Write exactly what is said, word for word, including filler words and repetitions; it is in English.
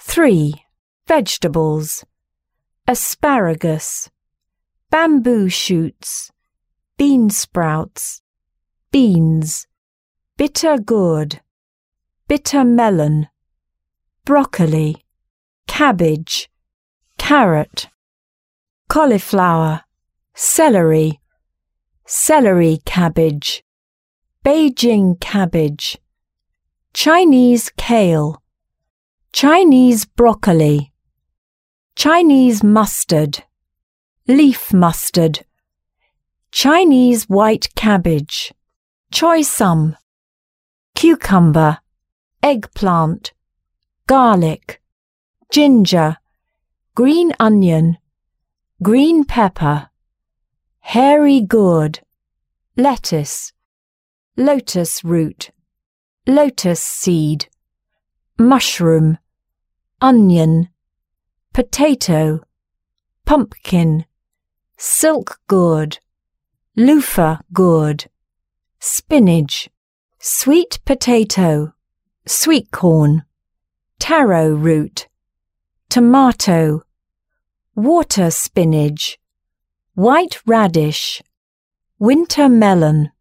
three. Vegetables: asparagus, bamboo shoots, bean sprouts, beans, bitter gourd, bitter melon, broccoli, cabbage, carrot, cauliflower, celery, celery cabbage, Beijing cabbage, Chinese kale, Chinese broccoli, Chinese mustard, leaf mustard, Chinese white cabbage, choy sum, cucumber, eggplant, garlic, ginger, green onion, green pepper, hairy gourd, lettuce, lotus root, lotus seed, mushroom, onion, potato, pumpkin, silk gourd, loofah gourd, spinach, sweet potato, sweet corn, taro root, tomato, water spinach, white radish, winter melon.